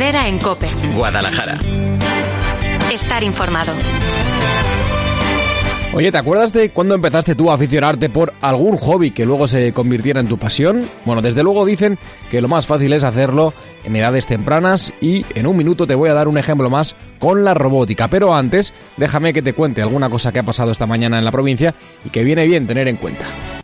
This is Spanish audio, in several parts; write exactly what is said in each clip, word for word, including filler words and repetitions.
Herrera en COPE. Guadalajara. Estar informado. Oye, ¿te acuerdas de cuando empezaste tú a aficionarte por algún hobby que luego se convirtiera en tu pasión? Bueno, desde luego dicen que lo más fácil es hacerlo en edades tempranas y en un minuto te voy a dar un ejemplo más con la robótica. Pero antes, déjame que te cuente alguna cosa que ha pasado esta mañana en la provincia y que viene bien tener en cuenta.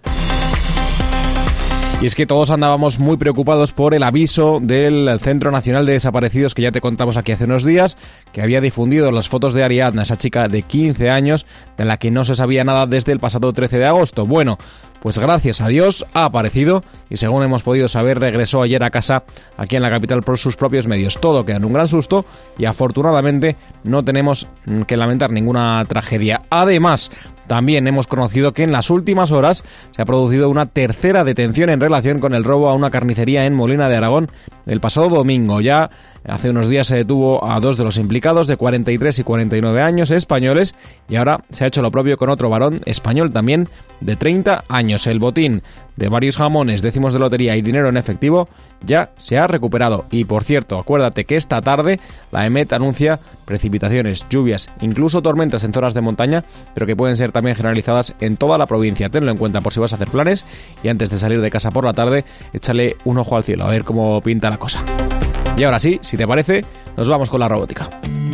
Y es que todos andábamos muy preocupados por el aviso del Centro Nacional de Desaparecidos que ya te contamos aquí hace unos días, que había difundido las fotos de Ariadna, esa chica de quince años, de la que no se sabía nada desde el pasado trece de agosto. Bueno, pues gracias a Dios ha aparecido y según hemos podido saber regresó ayer a casa aquí en la capital por sus propios medios. Todo queda en un gran susto y afortunadamente no tenemos que lamentar ninguna tragedia. Además, también hemos conocido que en las últimas horas se ha producido una tercera detención en relación con el robo a una carnicería en Molina de Aragón el pasado domingo. Ya hace unos días se detuvo a dos de los implicados de cuarenta y tres y cuarenta y nueve años españoles y ahora se ha hecho lo propio con otro varón español también de treinta años. El botín de varios jamones, décimos de lotería y dinero en efectivo ya se ha recuperado. Y por cierto, acuérdate que esta tarde la EMET anuncia precipitaciones, lluvias, incluso tormentas en zonas de montaña, pero que pueden ser también generalizadas en toda la provincia. Tenlo en cuenta por si vas a hacer planes y antes de salir de casa por la tarde, échale un ojo al cielo a ver cómo pinta la cosa. Y ahora sí, si te parece, nos vamos con la robótica.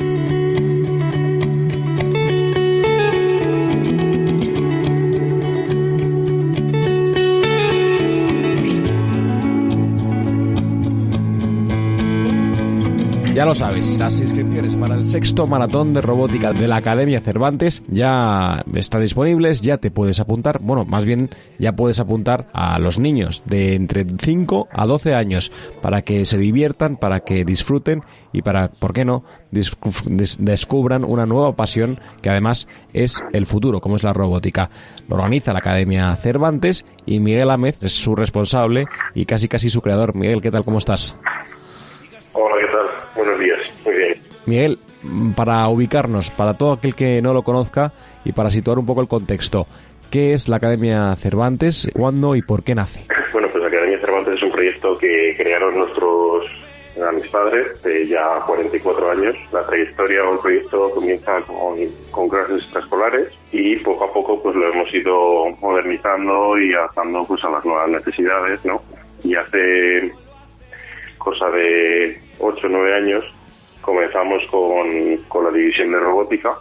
Ya lo sabes, las inscripciones para el sexto maratón de robótica de la Academia Cervantes ya están disponibles, ya te puedes apuntar, bueno, más bien ya puedes apuntar a los niños de entre cinco a doce años para que se diviertan, para que disfruten y para, ¿por qué no?, des- des- descubran una nueva pasión que además es el futuro, como es la robótica. Lo organiza la Academia Cervantes y Miguel Ámez es su responsable y casi casi su creador. Miguel, ¿qué tal? ¿Cómo estás? Hola, ¿qué tal? Buenos días, muy bien. Miguel, para ubicarnos, para todo aquel que no lo conozca y para situar un poco el contexto, ¿qué es la Academia Cervantes? ¿Cuándo y por qué nace? Bueno, pues la Academia Cervantes es un proyecto que crearon nuestros, a mis padres, de ya cuarenta y cuatro años. La trayectoria o el proyecto comienza con, con clases extraescolares y poco a poco pues lo hemos ido modernizando y adaptando pues a las nuevas necesidades, ¿no? Y hace cosa de ocho o nueve años comenzamos con, con la división de robótica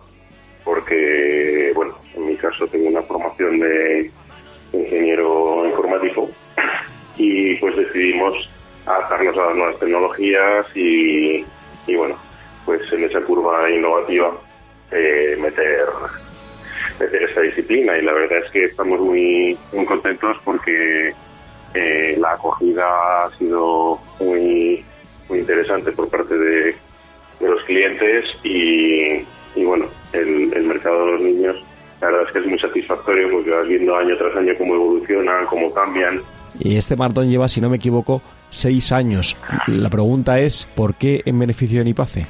porque, bueno, en mi caso tengo una formación de ingeniero informático y pues decidimos adaptarnos a las nuevas tecnologías y, y bueno, pues en esa curva innovativa eh, meter meter esta disciplina y la verdad es que estamos muy, muy contentos porque Eh, la acogida ha sido muy muy interesante por parte de, de los clientes y, y bueno, el, el mercado de los niños la verdad es que es muy satisfactorio porque vas viendo año tras año cómo evolucionan, cómo cambian. Y este maratón lleva, si no me equivoco, seis años. La pregunta es, ¿por qué en beneficio de NIPACE?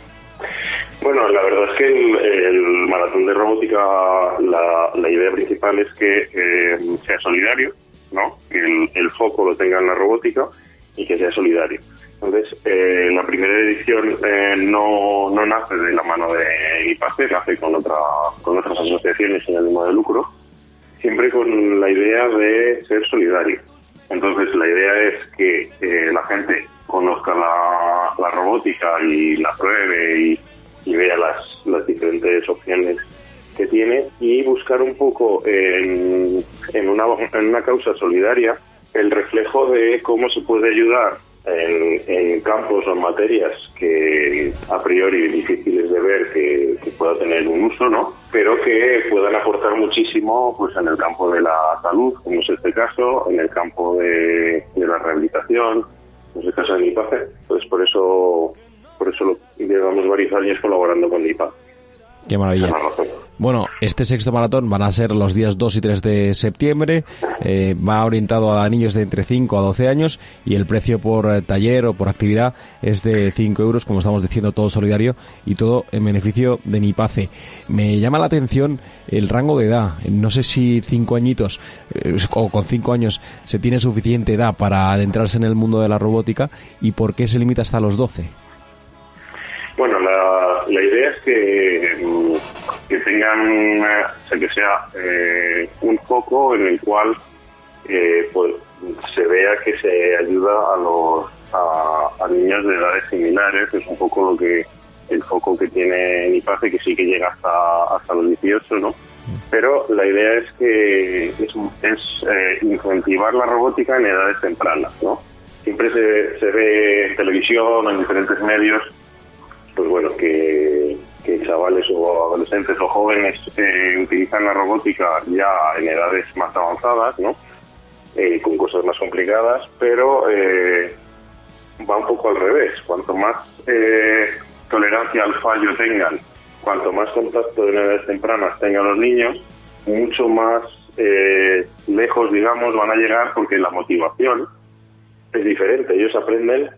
Bueno, la verdad es que el, el maratón de robótica, la, la idea principal es que eh, sea solidario, ¿no? Que el, el foco lo tenga en la robótica y que sea solidario. Entonces, eh, la primera edición eh, no, no nace de la mano de NIPACE, nace con otra con otras asociaciones sin ánimo de lucro, siempre con la idea de ser solidario. Entonces, la idea es que eh, la gente conozca la, la robótica y la pruebe y, y vea las, las diferentes opciones que tiene y buscar un poco en, en, una, en una causa solidaria el reflejo de cómo se puede ayudar en, en campos o en materias que a priori difíciles de ver que, que pueda tener un uso, ¿no? Pero que puedan aportar muchísimo pues en el campo de la salud, como es este caso, en el campo de, de la rehabilitación, como es el caso de NIPACE. Entonces por eso, por eso lo, llevamos varios años colaborando con NIPACE. Qué maravilla. Bueno, este sexto maratón van a ser los días dos y tres de septiembre, eh, va orientado a niños de entre cinco a doce años y el precio por taller o por actividad es de cinco euros, como estamos diciendo, todo solidario y todo en beneficio de NIPACE. Me llama la atención el rango de edad, no sé si cinco añitos eh, o con cinco años se tiene suficiente edad para adentrarse en el mundo de la robótica y por qué se limita hasta los doce. Bueno, la, la idea es que, que tengan, o sea, que sea eh, un foco en el cual eh, pues se vea que se ayuda a los a, a niños de edades similares, que es un poco lo que el foco que tiene NIPACE, que sí que llega hasta hasta los dieciocho, ¿no? Pero la idea es que es, es eh, incentivar la robótica en edades tempranas, ¿no? Siempre se, se ve en televisión, en diferentes medios, pues bueno, que, que chavales o adolescentes o jóvenes eh, utilizan la robótica ya en edades más avanzadas, ¿no? Eh, con cosas más complicadas, pero eh, va un poco al revés. Cuanto más eh, tolerancia al fallo tengan, cuanto más contacto en edades tempranas tengan los niños, mucho más eh, lejos, digamos, van a llegar, porque la motivación es diferente. Ellos aprenden,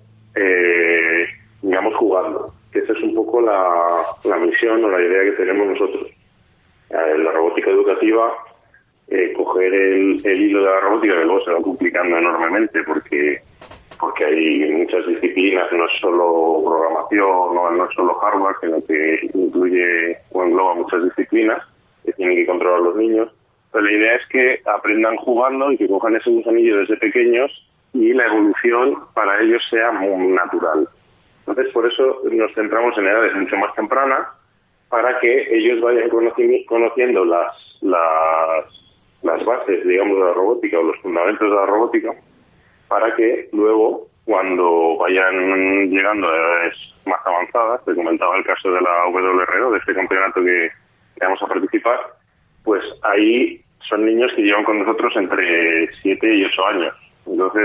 eh, digamos, jugando. Que esa es un poco la, la misión o la idea que tenemos nosotros. Eh, la robótica educativa, eh, coger el, el hilo de la robótica, que luego se va complicando enormemente porque porque hay muchas disciplinas, no es solo programación, no, no es solo hardware, sino que incluye o engloba muchas disciplinas que tienen que controlar los niños. Pero la idea es que aprendan jugando y que cojan ese gusanillo desde pequeños y la evolución para ellos sea muy natural. Entonces, por eso nos centramos en edades mucho más tempranas, para que ellos vayan conoci- conociendo las, las, las bases, digamos, de la robótica o los fundamentos de la robótica, para que luego, cuando vayan llegando a edades más avanzadas, te comentaba el caso de la W R O, de este campeonato que, que vamos a participar, pues ahí son niños que llevan con nosotros entre siete y ocho años. Entonces,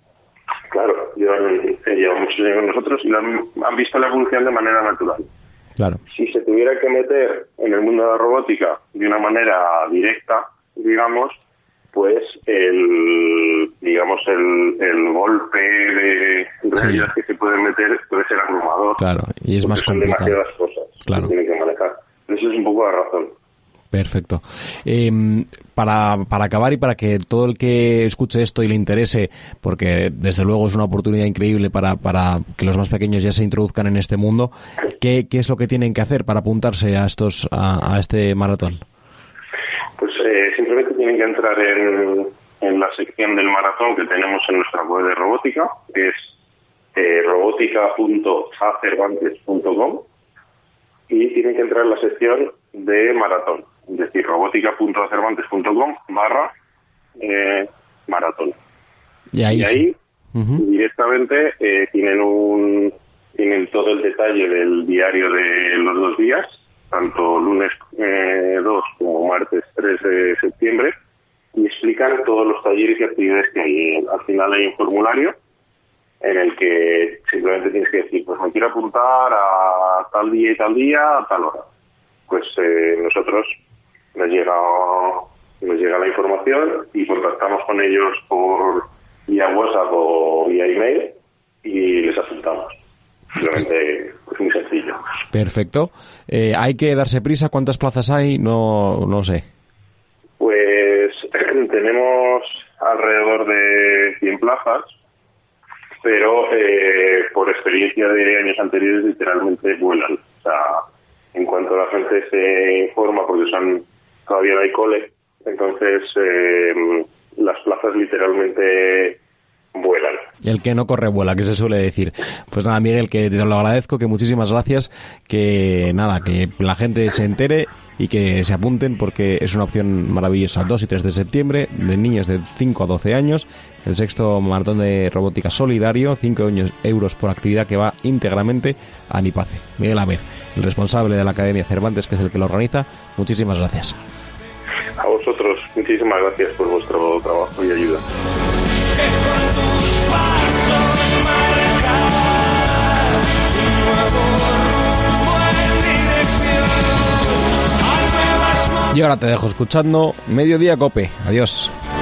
claro, llevan, llevan muchos años con nosotros y lo han, han visto la evolución de manera natural. Claro. Si se tuviera que meter en el mundo de la robótica de una manera directa, digamos, pues el digamos el, el golpe de realidad sí. que se puede meter puede ser abrumador. Claro, y es más complicado. Son demasiadas cosas claro. que tienen que manejar. Eso es un poco la razón. Perfecto. Eh, para, para acabar y para que todo el que escuche esto y le interese, porque desde luego es una oportunidad increíble para, para que los más pequeños ya se introduzcan en este mundo, ¿qué, qué es lo que tienen que hacer para apuntarse a estos a, a este maratón? Pues eh, simplemente tienen que entrar en, en la sección del maratón que tenemos en nuestra web de robótica, que es eh, robótica punto a cervantes punto com, y tienen que entrar en la sección de maratón, es decir, robótica punto a cervantes punto com barra eh, maratón. Y ahí, y ahí uh-huh. directamente eh, tienen un tienen todo el detalle del diario de los dos días, tanto lunes eh, dos como martes tres de septiembre, y explican todos los talleres y actividades que hay. Al final hay un formulario en el que simplemente tienes que decir, pues me quiero apuntar a tal día y tal día, a tal hora. Pues eh, nosotros nos llega, nos llega la información y contactamos con ellos por vía WhatsApp o vía email y les apuntamos. Simplemente es muy sencillo. Perfecto. Eh, ¿Hay que darse prisa? ¿Cuántas plazas hay? No, no sé. Pues tenemos alrededor de cien plazas, pero eh, por experiencia de años anteriores literalmente vuelan. O sea, en cuanto la gente se informa, porque son todavía no hay cole, entonces eh, las plazas literalmente vuelan. El que no corre vuela, que se suele decir. Pues nada, Miguel, que te lo agradezco, que muchísimas gracias, que nada, que la gente se entere y que se apunten, porque es una opción maravillosa. dos y tres de septiembre, de niños de cinco a doce años, el sexto maratón de robótica solidario, cinco euros por actividad, que va íntegramente a NIPACE. Miguel Amez, el responsable de la Academia Cervantes, que es el que lo organiza, muchísimas gracias. A vosotros, muchísimas gracias por vuestro trabajo y ayuda. Que con tus pasos marcas un nuevo rumbo en dirección a nuevas montañas. Y ahora te dejo escuchando Mediodía Cope. Adiós.